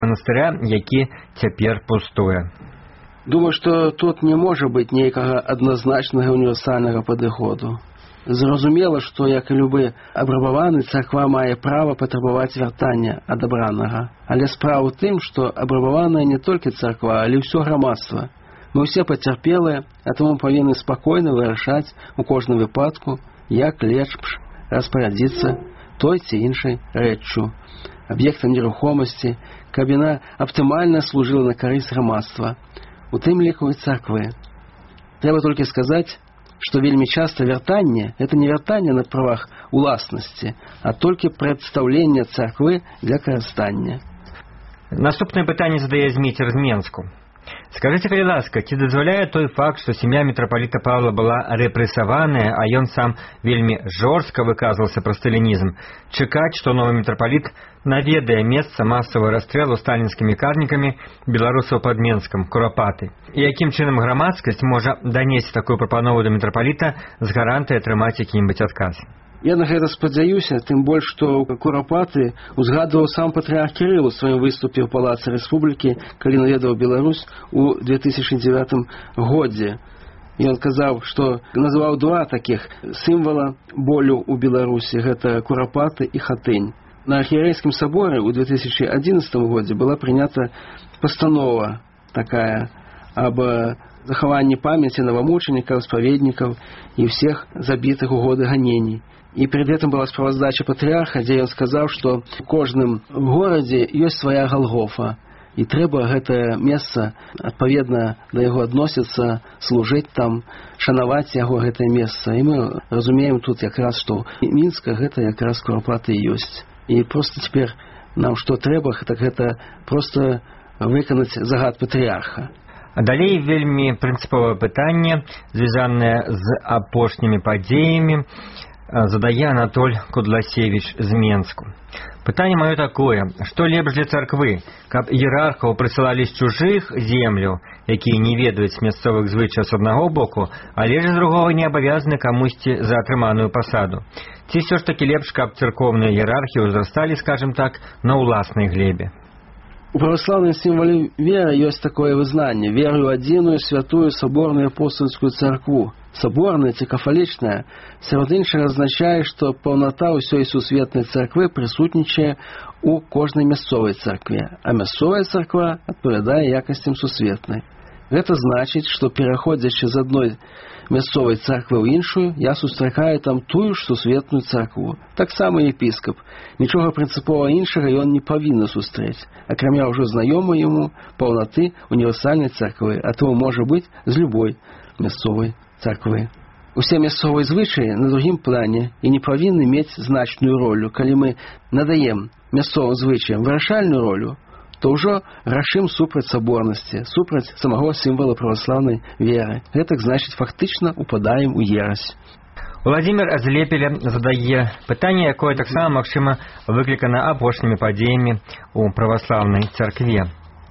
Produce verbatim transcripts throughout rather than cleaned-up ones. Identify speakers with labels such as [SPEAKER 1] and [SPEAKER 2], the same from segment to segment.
[SPEAKER 1] манастыря, які цяпер пустуе.
[SPEAKER 2] Думаю, што тут не можа быць нейкага адназначнага універсальнага падыходу. Зразумела, што, як і любы абрабаваны, царква мае права патрабаваць вяртання ад абранага. Але справа ў тым, што абрабаваная не толькі царква, але ўсё грамадства. Мы ўсе пацярпелыя, а таму павінны спакойна вырашаць у кожным выпадку, як лепш распарадзіцца той ці іншай рэччу, аб'ектам нерухомасці, каб яна аптымальна служыла на карысць грамадства, у тым ліку і царквы. Трэба толькі сказаць, што вельмі часта вяртанне – гэта не вяртанне на правах уласнасці, а толькі прадстаўленне царквы для карыстання.
[SPEAKER 1] Наступнае пытанне задае Зміцер з Менску. Скажыце, калі ласка, ці дазваляе той факт, што сям'я мітрапаліта Павла была рэпрэсаваная, а ён сам вельмі жорстка выказваўся пра сталінізм, чакаць, што новы мітрапаліт наведае месца масавага расстрэлу сталінскімі карнікамі беларусаў пад Менскам, Курапаты? І якім чынам грамадскасць можа данесці такую прапанову да мітрапаліта з гарантыяй атрымаць які-небудзь адказ?
[SPEAKER 2] Я на гэта спадзяюся, тым больш, што Курапаты узгадваў сам патрыарх Кірыл у сваім выступе ў Палацы Рэспублікі, калі наведаў Беларусь у две тысячы дзевятым годзе. Ён казаў, што назваў два такіх сімвала болю ў Беларусі, гэта Курапаты і Хатынь. На архієрейскім саборы ў две тысячы адзінаццатым годзе была прынята пастанова такая аб захаванні памяці новомученікаў, спаведнікаў і ўсіх забітых у годы ганений. І перед гэтым была справаздача патрыарха, дзе ён сказаў, што у кожным горадзе ёсць свая Галгофа, і трэба гэтае месца адпаведна да яго адносіцца, служыць там, шанаваць яго гэтае месца. І мы разумеем тут якраз, што Мінска гэта якраз Курапаты і ёсць. І проста цяпер нам што трэба, так гэта проста выканаць загад патрыарха.
[SPEAKER 1] Далей вельмі прынцыповае пытанне, звязанае з апошнімі падзеямі, задае Анатоль Кудласевіч з Менску. Пытанне маё такое, што лепш для царквы, каб іерархаў прысылалі з чужых земляў, якія не ведаюць мясцовых звычаяў з аднаго боку, але ж з другога не абавязаны камусьці за атрыманую пасаду? Ці ўсё ж такі лепш, каб царкоўныя іерархі ўзрасталі, скажем так, на ўласнай глебе?
[SPEAKER 2] У православным сімвале веры ёсць такое вызнанне: веру адзіную, святую, саборную апостольскую царкву. Саборная ці кафалічная сярод іншага азначае, што паўната ўсёй сусветнай царквы прысутнічае у кожнай мясцовай царкве, а мясцовая царква адпавядае якасцям сусветнай. Гэта значыць, што пераходзячы з адной мясцовай царквы ў іншую, я сустракаю там тую ж сусветную царкву. Таксама епіскап. Нічога прынцыпова іншага ён не павінен сустрэць, акрамя ўжо знаёмай яму паўнаты універсальнай царквы, а то можа быць з любой мясцовай царквы. Усе мясцовыя звычаі на другім плане і не павінны мець значную ролю. Калі мы надаем мясцовым звычаям вырашальную ролю, то ўжо рашым супраць саборнасці, супраць самого сімвала праваслаўнай веры. Гэтак значыць фактычна упадаем у ерась.
[SPEAKER 1] Владимир з Лепеля задае пытанне, якое таксама, магчыма, выклікана апошнімі падзеямі ў праваслаўнай царкве.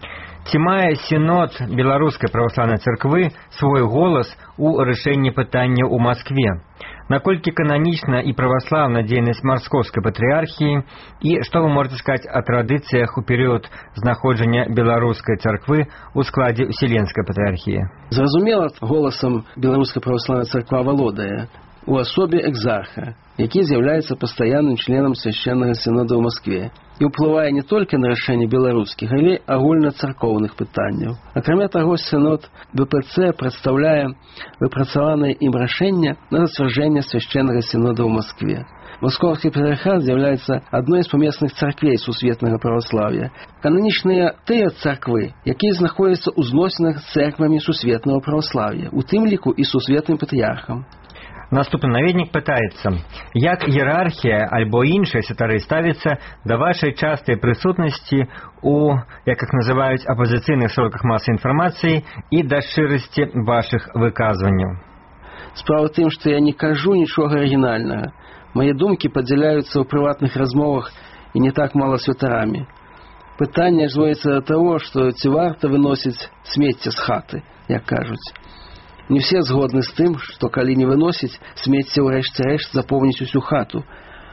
[SPEAKER 1] Ці мае сінод беларускай праваслаўнай царквы свой голас у рашэнні пытання ў Маскве? Наколькі кананічна і праваслаўна дзейнасць марскоўскай патрыархіі, і што вы можаце сказаць о традыцыях у перыяд знаходжання беларускай царквы ў складзе Уселенскай патрыархіі?
[SPEAKER 2] Зразумела, голасам беларускай праваслаўнай царква валодае у асобе экзарха, які з'яўляецца пастаянным членам свяшчэннага сінода ў Маскве і ўплывае не толькі на рашэнне беларускіх, але агульнацаркоўных пытанняў. Акрамя таго, сінод бэ пэ цэ прадстаўляе выпрацаванае ім рашэнне на зацвярджэнне свяшчэннага сінода ў Маскве. Маскоўскі патрыархат з'яўляецца адной з памесных царквей сусветнага праваслаўя. Кананічныя тыя царквы, якія знаходзяцца ў зносінах з цэрквамі сусветнага праваслаўя, у тым ліку і сусветным патрыархам.
[SPEAKER 1] Наступны наведнік пытаецца, як іерархія альбо іншыя святары ставіцца да вашай частай прысутнасці у, як іх называюць, апазіцыйных сродках масавай інфармацыі і да шчырасці вашых выказванняў.
[SPEAKER 2] Справа ў тым, што я не кажу нічога арыгінальнага. Мае думкі падзяляюцца ў прыватных размовах і не так мала святарамі. Пытанне зводзіцца да таго, што ці варта выносіць смецце з хаты, як кажуць. Не все згодны з тым, што калі не выносіць, смецце ў рэшце рэшт запоўніць усю хату.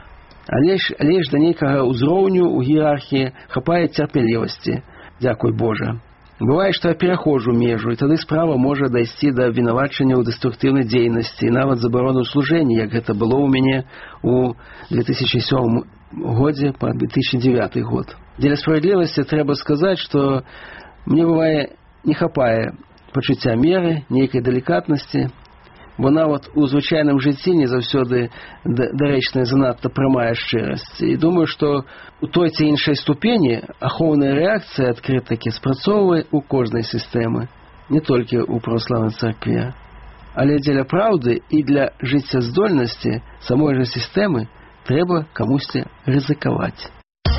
[SPEAKER 2] Але ж, але ж да нейкага ўзроўню ў іерархіі хапае цярпелівасці, дзякуй Божа. Бывае, што я пераходжу межу, і тады справа можа дайсці да абвінавачання ў дэструктыўнай дзейнасці і нават забарону служэння, як гэта было ў мяне ў две тысячи сёмым годзе па две тысячи девятый год. Дзеля справядлівасці трэба сказаць, што мне бывае не хапае пачуцця меры, нейкай далікатнасці, бо нават у звычайным жыцці не заўсёды дарэчная занадта прамая шчырасць. І думаю, што у той ці іншай ступені ахоўная рэакцыя адкрытакі спрацоўвае ў кожнай сістэмы, не толькі ў праваслаўнай царкве. Але дзеля праўды і для жыццяздольнасці самой жа сістэмы трэба камусьці рызыкаваць.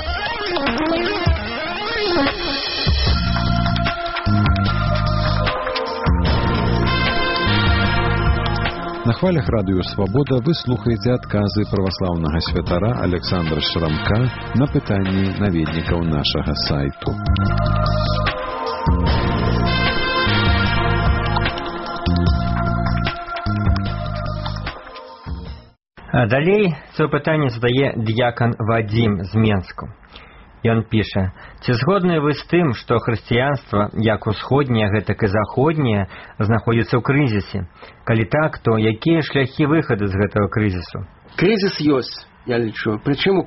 [SPEAKER 3] На хвалях радыё «Свабода» вы слухаеце адказы праваслаўнага святара Александра Шрамка на пытанні наведнікаў нашага сайту.
[SPEAKER 1] А далей сваё пытанне задае д'якан Вадзім з Менску. Ён піша: ці згодныя вы з тым, што хрысціянства, як усходняе, гэтак і заходняе, знаходзіцца ў крызісе? Калі так, то якія шляхі выхаду з гэтага крызісу?
[SPEAKER 2] Крызіс ёсць, я лічу. Прычым у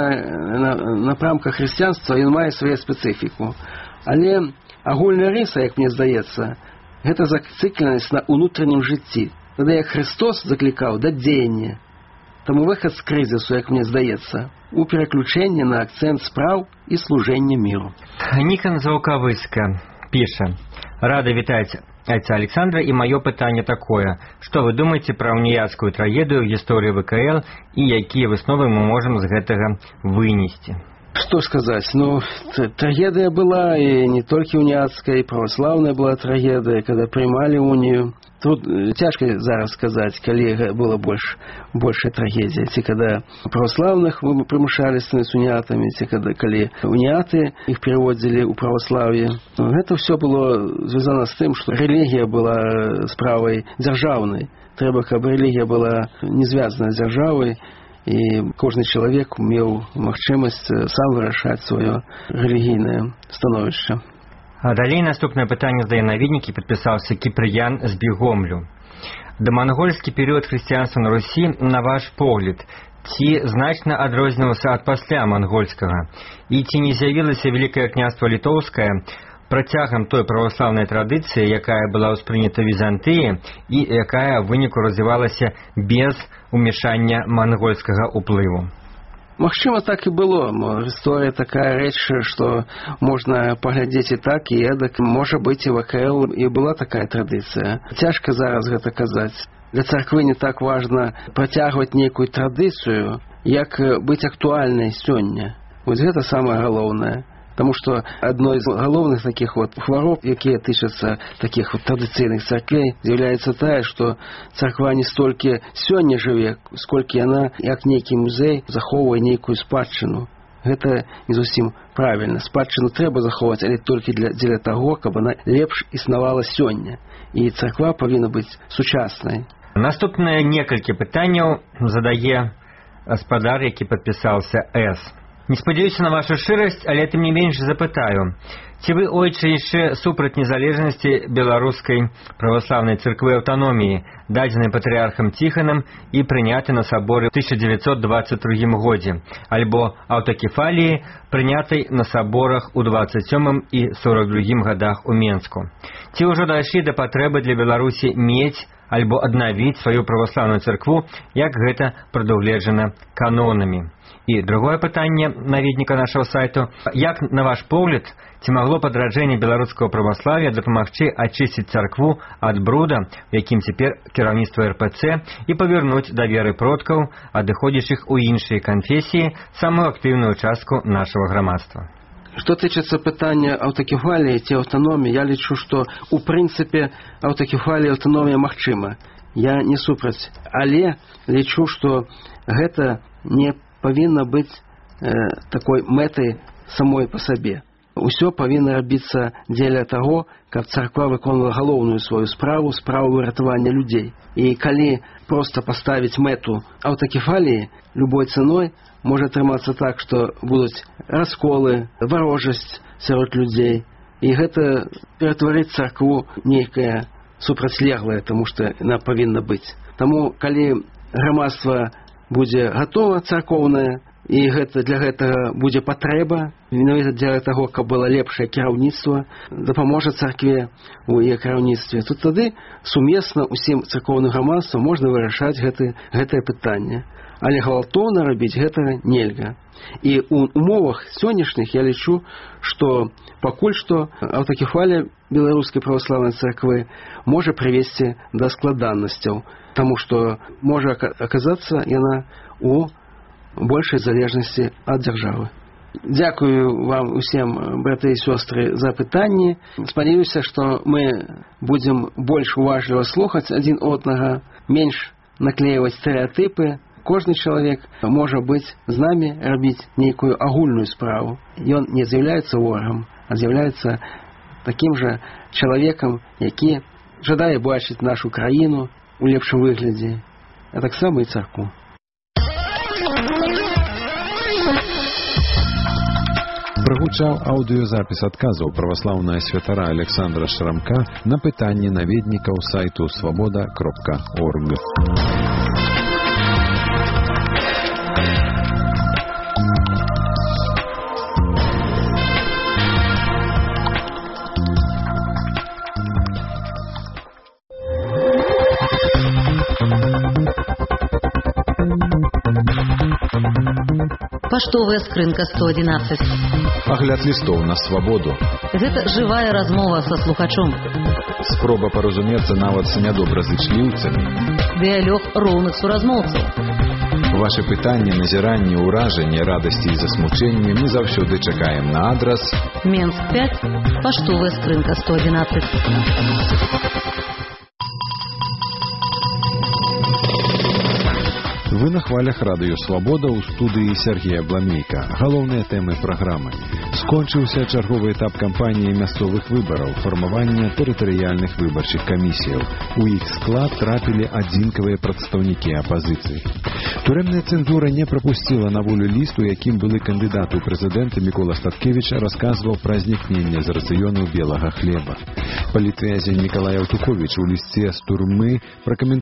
[SPEAKER 2] кожнага напрамка хрысціянства ён мае сваю спецыфіку. Але агульная рыса, як мне здаецца, гэта зацыкленасць на ўнутранім жыцці. Тады як Христос заклікаў да дзеяння. Таму выхад з крызісу, як мне здаецца, у пераключэнне на акцэнт спраў і служэння міру.
[SPEAKER 1] Нікан Заўкавыска піша: рада вітаць айца Александра, і маё пытанне такое: што вы думаеце пра уніяцкую трагедыю ў гісторыі ВКЛ і якія высновы мы можам з гэтага вынесці?
[SPEAKER 2] Што сказаць? Ну, трагедыя была, і не толькі уніяцкая, і праваслаўная была трагедыя, калі прымалі унію. Тут цяжка зараз сказаць, калі была больш, большая трагедія. Ці калі праваслаўных мы прымушалі становіцца уніятамі, ці калі уніяты іх пераводзілі ў праваслаўе. Гэта ўсё было звязана з тым, што рэлігія была справай дзяржаўнай. Трэба, каб рэлігія была не звязана з дзяржавай, і кожны чалавек меў магчымасць сам вырашаць сваё рэлігійнае становішча.
[SPEAKER 1] А далей наступнае пытанне здае наведнік і падпісаўся Кіпрыян з Бігомлю. Дамангольскі перыяд хрысціянства на Русі, на ваш погляд, ці значна адрозніваўся ад пасля мангольскага? І ці не з'явілася Вялікае княства Літоўскае працягам той праваслаўнай традыцыі, якая была ўспрынята Візантыі і якая ў выніку развівалася без умешання мангольскага ўплыву?
[SPEAKER 2] Магчыма, так і было. Гісторыя такая рэч, што можна паглядзець і так, і эдак. Можа быць, і ВКЛ і была такая традыцыя. Цяжка зараз гэта казаць. Для царквы не так важна працягваць нейкую традыцыю, як быць актуальнай сёння. Вось гэта самае галоўнае. Таму што адной з галоўных такіх вот хвароб, якія тычацца такіх вот традыцыйных царквей, з'яўляецца тая, што царква не столькі сёння жыве, сколькі яна, як нейкі музей, захоўвае нейкую спадчыну. Гэта не зусім правільна. Спадчыну трэба захоўваць, але толькі для, дзеля таго, каб она лепш існавала сёння. І царква павінна быць сучаснай.
[SPEAKER 1] Наступныя некалькі пытанняў задае гаспадар, які падпісаўся С. Не спадзяюся на вашу шчырасць, але тым не менш запытаю. Ці вы, ойчы, яшчэ супраць незалежнасці беларускай праваслаўнай царквы аўтаноміі, дадзенай патрыархам Ціханам і прыняты на саборы ў тысяча дзевяцьсот дваццаць другім годзе, альбо аўтакефаліі, прынятай на саборах у дваццаць сёмым і сорак другім годах у Менску? Ці ўжо дайшлі да патрэбы для Беларусі мець альбо аднавіць сваю праваслаўную царкву, як гэта прадугледжана канонамі? І другое пытанне наведніка нашего сайту. Як, на ваш погляд, ці магло падраджэнне беларускага праваславия дапамагчы ачысціць царкву ад бруда, у якім цяпер кіраўніцтва эр пэ цэ, і павярнуць да веры продкаў, адыходзячых у іншыя канфесіі, самую актыўную частку нашего грамадства?
[SPEAKER 2] Што тычыцца пытання аўтакефаліі ці аўтаноміі, я лічу, што у прынцыпе аўтакефалія аўтаномія магчыма. Я не супраць, але лічу, што гэта не павінна быць э, такой мэтай самой па сабе. ўсё павінна рабіцца дзеля таго, каб царква выконвала галоўную сваю справу, справу выратавання людзей. І калі проста паставіць мэту аўтакефаліі любой цаной, можа атрымацца так, што будуць расколы, варожасць сярод людзей, і гэта ператварыць царкву нейкае супрацьлеглае, таму што яна павінна быць. Таму, калі грамадства будзе гатова царкоўнае, і гэта для гэтага будзе патрэба, менавіта для таго, каб было лепшае кіраўніцтва, дапаможа царкве ў яе кіраўніцтве, то тады сумесна ўсім царкоўным грамадствам можна вырашаць гэты, гэтае пытанне. Але гвалтоўна рабіць гэтага нельга. І ў умовах сённяшніх я лічу, што пакуль што аўтакефалія беларускай праваслаўнай царквы можа прывесці да складанасцяў, таму што можа аказацца яна ў большай залежнасці ад дзяржавы. Дзякую вам усім, браты і сёстры, за пытанні. Спадзяюся, што мы будзем больш уважліва слухаць адзін аднага, менш наклеіваць стэрэатыпы. Кожны чалавек можа быць з намі, рабіць нейкую агульную справу. Ён не з'яўляецца ворагам, а з'яўляецца такім жа чалавекам, які жадае бачыць нашу краіну у лепшым выглядзе, а таксама і царкву.
[SPEAKER 3] Прагучаў аўдыёзапіс адказаў праваслаўнага святара Александра Шрамка на пытанні наведнікаў сайту свабода кропка орг.
[SPEAKER 4] Паштовая скрынка сто одиннадцать.
[SPEAKER 3] Агляд лістоў на свабоду.
[SPEAKER 4] Гэта жывая размова са слухачом.
[SPEAKER 3] Спроба паразумецца нават з нядобразычліўцамі.
[SPEAKER 4] Дыялог роўных суразмоўцаў.
[SPEAKER 3] Вашы пытанні, назіранні, ўражанні, радасці і засмучэнні мы заўсёды чакаем на адрас
[SPEAKER 4] Менск пять, паштовая скрынка сто одиннадцать.
[SPEAKER 3] Вы на хвалях радыё «Свабода» ў студыі Сергея Бламейка. Галоўныя тэмы праграмы. Скончыўся чарговы этап кампаніі мясцовых выбараў, фармавання тэрытарыяльных выбарчых камісіяў. У іх склад трапілі адзінкавыя прадстаўнікі апазіцыі. Турэмная цэнзура не прапусціла на волю ліст, у якім былы кандыдат у прэзідэнты Мікола Статкевіч расказваў пра знікненне з рацыёну белага хлеба. Палітвязень Мікалай Аўтуковіч у лісце з турмы пракаментаваў